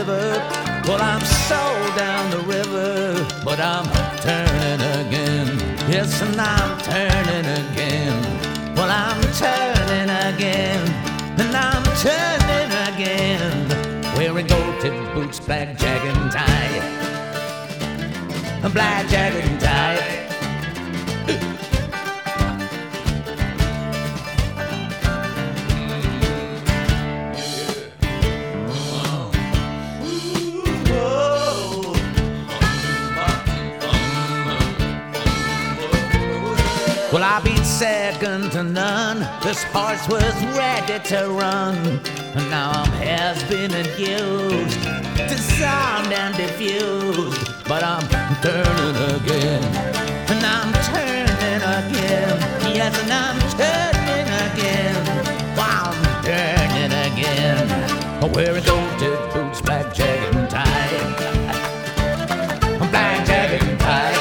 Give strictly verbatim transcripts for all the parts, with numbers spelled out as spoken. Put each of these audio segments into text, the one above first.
river. Well, I'm so down the river, but I'm turning again. Yes, and I'm turning again. Well, I'm turning again, and I'm turning again. Wearing gold-tipped boots, black jacket and tie, a black jacket and tie. Well, I beat second to none. This horse was ready to run, and now I'm has been and used, disarmed and diffused. But I'm turning again, and I'm turning again. Yes, and I'm turning again. Wow, I'm turning again. Wearing gold-tipped boots, black jacket and tie, black jacket and tie.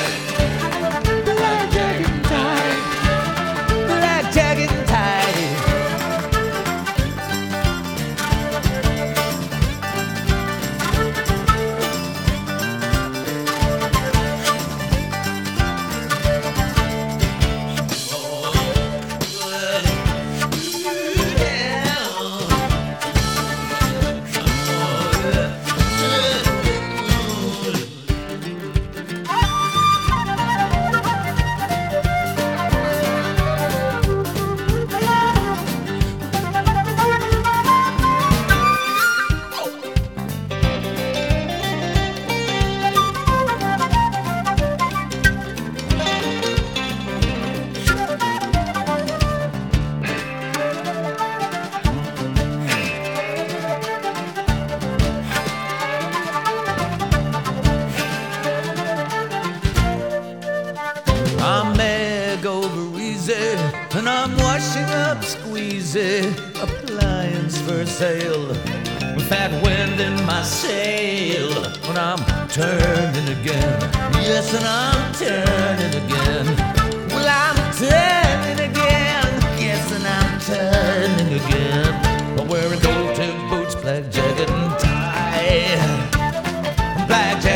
I'm egg over easy, and I'm washing up squeezy, appliance for sale, with that wind in my sail. But I'm turning again, yes, and I'm turning again. Well, I'm turning again, yes, and I'm turning again. I'm wearing gold-tipped boots, black jacket and tie, black jacket.